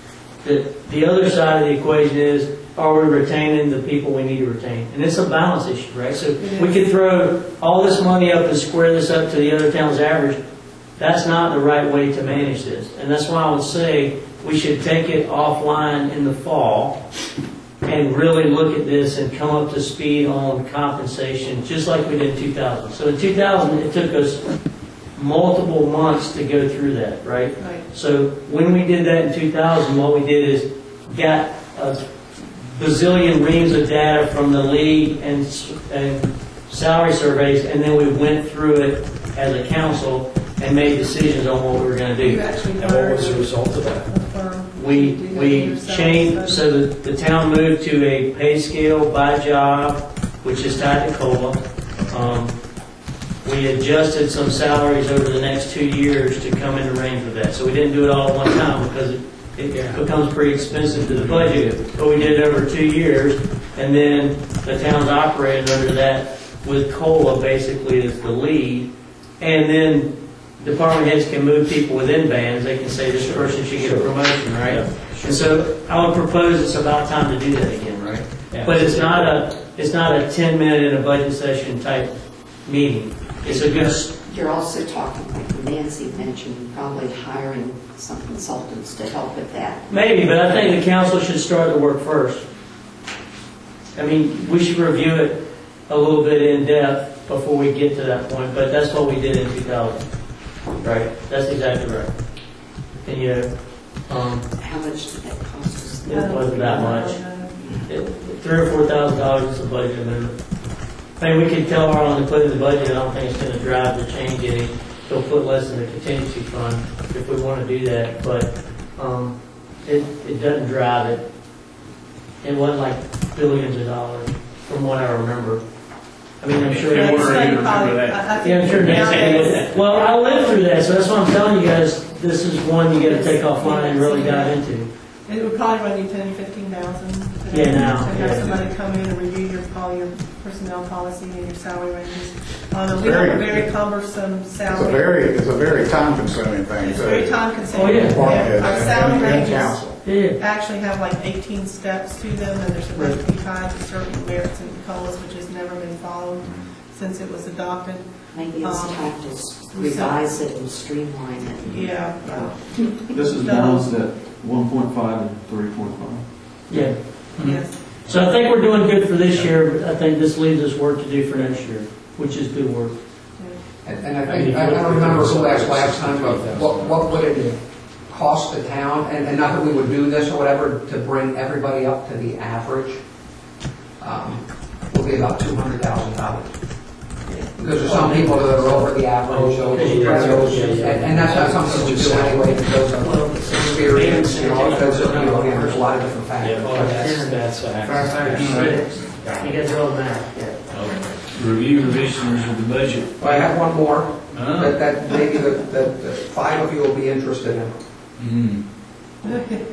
The other side of the equation is, are we retaining the people we need to retain? And it's a balance issue, right? So we could throw all this money up and square this up to the other town's average. That's not the right way to manage this. And that's why I would say we should take it offline in the fall and really look at this and come up to speed on compensation, just like we did in 2000. So in 2000, it took us multiple months to go through that, right? Right. So when we did that in 2000, what we did is got a bazillion reams of data from the league and salary surveys, and then we went through it as a council and made decisions on what we were going to You do. actually And what was the result of that? We changed, so the town moved to a pay scale by job, which is tied to COLA. We adjusted some salaries over the next 2 years to come into range with that. So we didn't do it all at one time because it becomes pretty expensive to the budget. But we did it over 2 years, and then the town's operated under that with COLA basically as the lead. And then department heads can move people within bands. They can say this person should get a promotion, right? And so I would propose it's about time to do that again, right? Yeah. But it's not a 10-minute in a budget session type meeting. It's a good. You're also talking, like Nancy mentioned, probably hiring some consultants to help with that. Maybe, but I think the council should start the work first. I mean, we should review it a little bit in depth before we get to that point, but that's what we did in 2000. Right, that's exactly right. And How much did that cost us? it wasn't that much. $3,000 or $4,000 is the budget amendment. I mean, we could tell Arlen to put in the budget. I don't think it's going to drive the change any. They'll put less in the contingency fund if we want to do that, but it doesn't drive it. It wasn't like billions of dollars, from what I remember. I mean, I'm sure. Yeah, Where it's do you like remember probably- that? I think Yeah, I'm sure Nancy nowadays- did that. Well, I lived through that, so that's why I'm telling you guys, this is one you got to take offline and really dive into. It would probably run you 10, 15,000. today. Yeah, now, To have yeah. somebody come in and review all your personnel policy and your salary ranges. We have very- a very cumbersome It's a salary. very time-consuming thing, It's too. very time consuming. Oh, yeah. Our salary And ranges council. Yeah. actually have like 18 steps to them, and they're supposed to be tied to certain merits and COLAs, which has never been followed since it was adopted. Maybe it's time to revise it and streamline it. Yeah. This is balanced at 1.5 and 3.5. Yeah. Yes. So I think we're doing good for this year, but I think this leaves us work to do for next year, which is good work. And I think, I don't remember who asked last time, but what would it cost the town, and not that we would do this or whatever, to bring everybody up to the average, will be about $200,000. Because there's some people that are over the average, so and that's not something we do anyway, because of experience, you know, because of, you know, again, there's a lot of different Yeah, factors. that's accurate. You guys are all math. Review revisions of the budget. I have one more, Ah. that maybe that 5 of you will be interested in. Mm.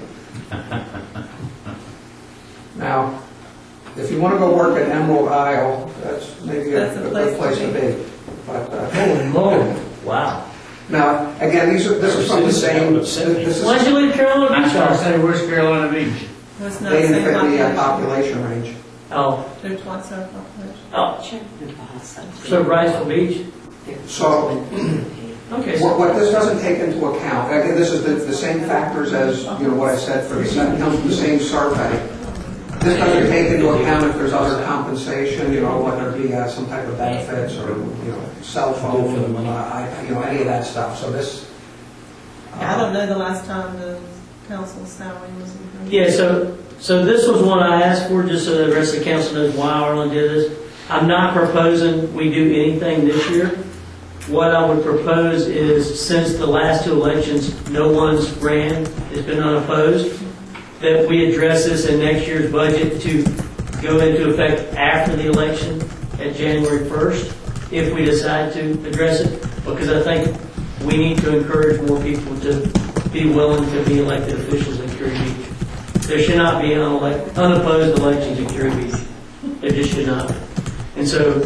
Now, if you want to go work at Emerald Isle, that's maybe a That's a good place to place be. But, Holy moly. Wow. now, again, this is from the same, this is, Why'd you leave Carolina I'm Beach? sorry, say, where's Carolina Beach? It's not they the didn't same fit the population. population range. Oh, They're twice our population. oh, Check the box. so Riceville Beach? So, Okay. so- what this doesn't take into account, again, this is the same factors as, you know, what I said for the same survey. This doesn't take into account if there's other compensation, you know, whether it be some type of benefits or, you know, cell phone, you know, any of that stuff. So this, I don't know the last time the council's salary was increased. Yeah, so this was one I asked for, just so the rest of the council knows why Arlen did this. I'm not proposing we do anything this year. What I would propose is, since the last 2 elections, no one's ran, it's been unopposed, that we address this in next year's budget to go into effect after the election at January 1st, if we decide to address it, because I think we need to encourage more people to be willing to be elected officials in Curie Beach. There should not be unopposed elections in Curie Beach. There just should not. And so,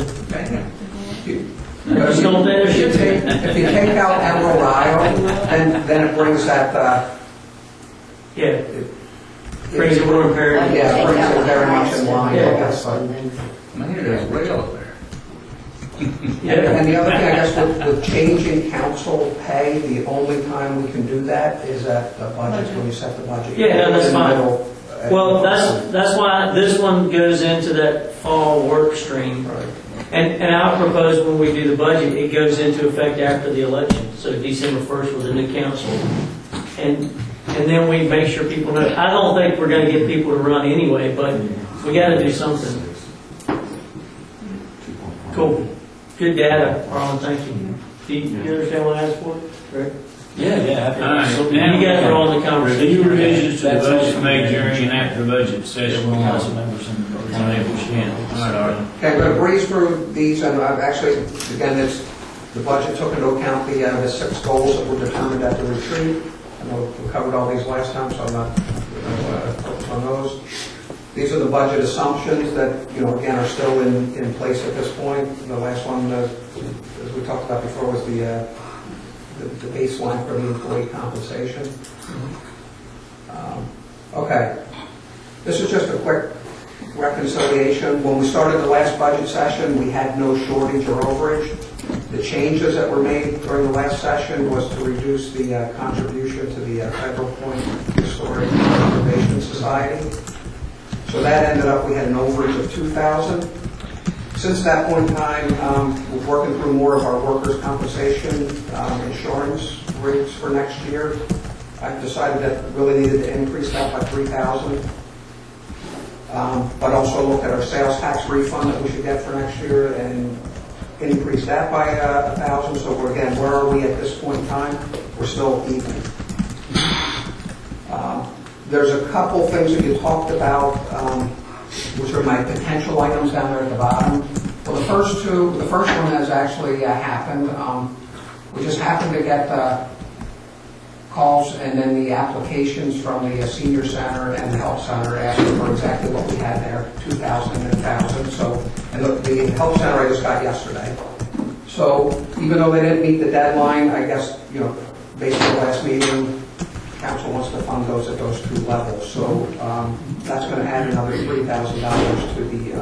But just don't think there should be. if you take out Emerald Isle, then it brings that, Yeah, brings it more imperative. yeah, it brings it very much in line, I Yeah. guess. But- Man, there's way up there. And the other thing, I guess, with changing council pay, the only time we can do that is at the budget, when you set the budget. Yeah, no, that's In the fine. middle, Well, that's why this one goes into that fall work stream. Right. And I propose when we do the budget, it goes into effect after the election, so December 1st with the new council. And then we make sure people know. I don't think we're going to get people to run anyway, but we got to do something. Cool. Good data, Arlen, thank you. Do you understand what I asked for? Correct? Yeah, yeah. All right, You guys are on the Review conversation. revisions to the budget made during and after the budget session on Council members and. April 10th. All right, Arlen. Okay, I'm going to breeze through these, and I've actually, again, the budget took into account the 6 goals that were determined at the retreat. I know we covered all these last time, so I'm not focused on those. These are the budget assumptions that, you know, again, are still in place at this point. The last one, as we talked about before, was the baseline for the employee compensation. Okay. This is just a quick reconciliation. When we started the last budget session, we had no shortage or overage. The changes that were made during the last session was to reduce the contribution to the Federal Point Historic Preservation Society. So that ended up, we had an overage of $2,000. Since that point in time, we're working through more of our workers' compensation insurance rates for next year. I've decided that we really needed to increase that by $3,000. But also look at our sales tax refund that we should get for next year and increase that by $1,000. So we're, again, where are we at this point in time? We're still even. There's a couple things that you talked about, which are my potential items down there at the bottom. Well, the first one has actually happened. We just happened to get calls, and then the applications from the senior center and the health center asking for exactly what we had there, 2,000 and 1,000. So, and the health center I just got yesterday. So even though they didn't meet the deadline, I guess, based on the last meeting, council wants to fund those at those two levels. So that's going to add another $3,000 to the